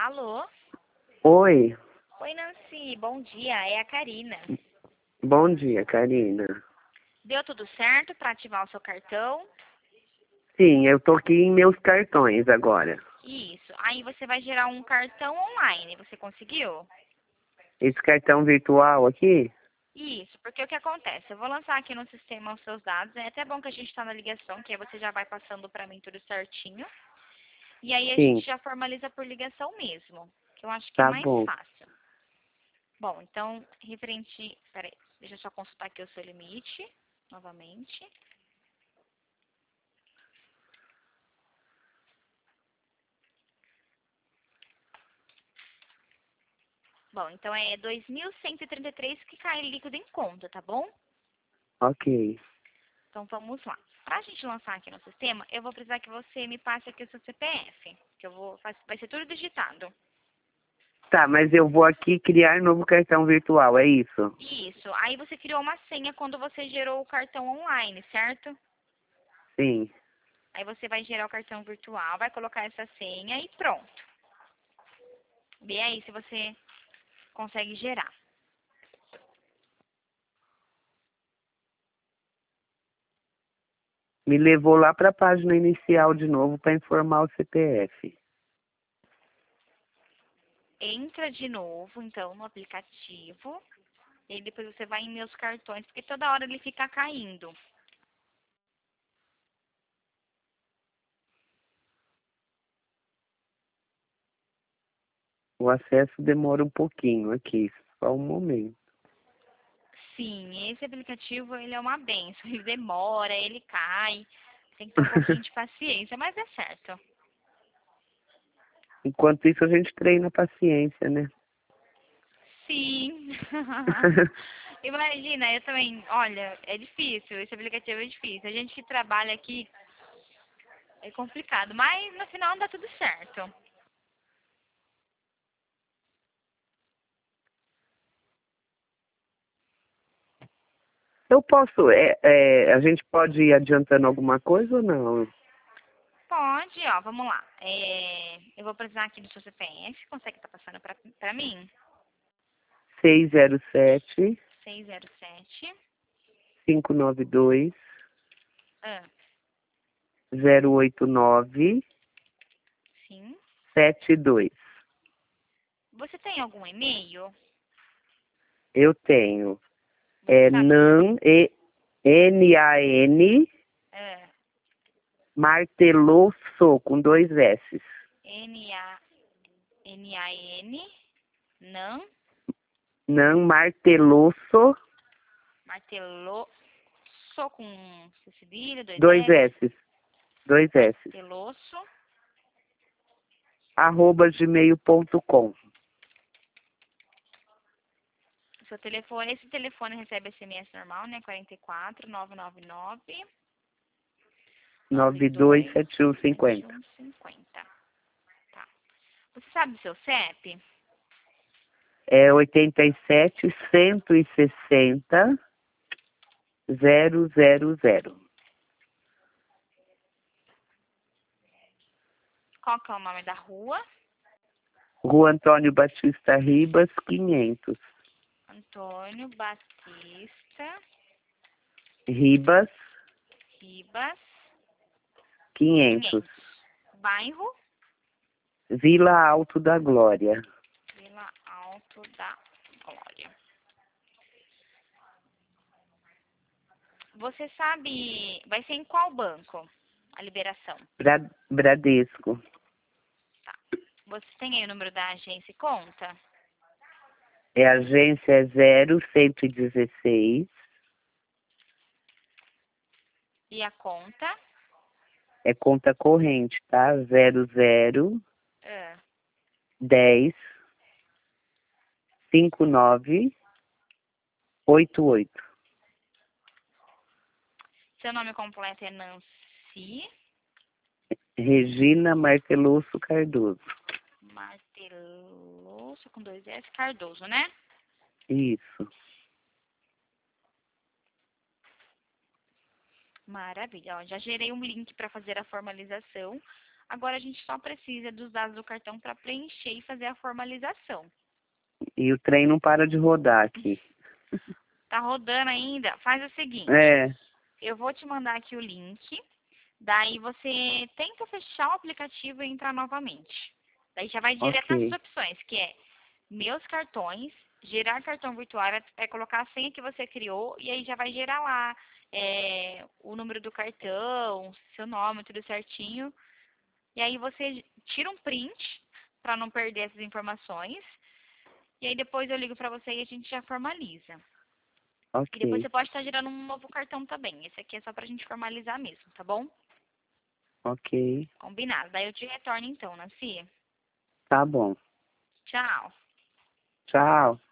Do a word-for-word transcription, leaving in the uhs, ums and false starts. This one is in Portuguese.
Alô? Oi, Oi, Nancy. Bom dia. É a Karina. bom dia, Karina. Deu tudo certo para ativar o seu cartão? Sim, eu tô aqui em meus cartões agora. Isso. Aí você vai gerar um cartão online. Você conseguiu? Esse cartão virtual aqui? Isso, porque o que acontece? Eu vou lançar aqui no sistema os seus dados. É até bom que a gente está na ligação, que aí você já vai passando para mim tudo certinho. E aí a gente Sim, já formaliza por ligação mesmo, que eu acho que é tá mais bom. fácil. Bom, então, referente... Peraí, deixa eu só consultar aqui o seu limite, novamente. Bom, então é dois mil cento e trinta e três que cai líquido em conta, tá bom? Ok. Então vamos lá. Para a gente lançar aqui no sistema, eu vou precisar que você me passe aqui o seu C P F, que eu vou, vai vai ser tudo digitado. Tá, mas eu vou aqui criar novo cartão virtual, é isso? Isso. Aí você criou uma senha quando você gerou o cartão online, certo? Sim. Aí você vai gerar o cartão virtual, vai colocar essa senha e pronto. Vê aí se você consegue gerar. Me levou lá para a página inicial de novo para informar o C P F. Entra de novo, então, no aplicativo. E aí depois você vai em meus cartões, porque toda hora ele fica caindo. O acesso demora um pouquinho aqui, só um momento. Sim, esse aplicativo ele é uma benção. Ele demora, ele cai. Tem que ter um pouquinho de paciência, mas é certo. Enquanto isso, a gente treina a paciência, né? Sim. Imagina, eu também, olha, é difícil, esse aplicativo é difícil. A gente que trabalha aqui é complicado, mas no final dá tudo certo. Eu posso, é, é, a gente pode ir adiantando alguma coisa ou não? Pode, ó, vamos lá. É, eu vou precisar aqui do seu C P F, consegue estar passando pra, pra mim? seis zero sete, seis zero sete. cinco nove dois, Ah, zero oito nove, sim. sete dois. Você tem algum e-mail? Eu tenho. Você É sabe se... Nan, E- N A N, É, Martelosso, com dois S. N-A... N-A-N, não, Nan Martelosso, martelo, só com cedilha, dois dois S, S. Dois S. martelosso. Arroba gmail ponto com. Seu telefone, esse telefone recebe S M S normal, né? quatro quatro, nove nove nove, nove nove dois dois sete um cinco sete zero. um cinco zero. Tá. Você sabe o seu C E P? É oitenta e sete, cento e sessenta, zero zero zero. Qual que é o nome da rua? Rua Antônio Batista Ribas, quinhentos. Antônio Batista Ribas, Ribas, quinhentos. quinhentos. Bairro Vila Alto da Glória. Vila Alto da Glória. Você sabe, vai ser em qual banco a liberação? Bra- Bradesco. Tá. Você tem aí o número da agência e conta? É agência zero cento e dezesseis. E a conta? É conta corrente, tá? Zero zero É. dez cinco nove oito oito. Seu nome completo é Nancy Regina Martelosso Cardoso. Marteloso, com dois S, Cardoso, né? Isso. Maravilha. Ó, já gerei um link para fazer a formalização. Agora a gente só precisa dos dados do cartão para preencher e fazer a formalização. E o trem não para de rodar aqui. Tá rodando ainda? Faz o seguinte, É, eu vou te mandar aqui o link, daí você tenta fechar o aplicativo e entrar novamente. Daí já vai direto nessas ok. opções, que é meus cartões, gerar cartão virtual, vai vai colocar a senha que você criou e aí já vai gerar lá é, o número do cartão, seu nome, tudo certinho. E aí você tira um print para não perder essas informações. E aí depois eu ligo para você e a gente já formaliza. E depois Ok, você pode estar gerando um novo cartão também. Esse aqui é só pra gente formalizar mesmo, tá bom? ok. Combinado. Daí eu te retorno então, Nancy. Tá bom. Tchau. Tchau.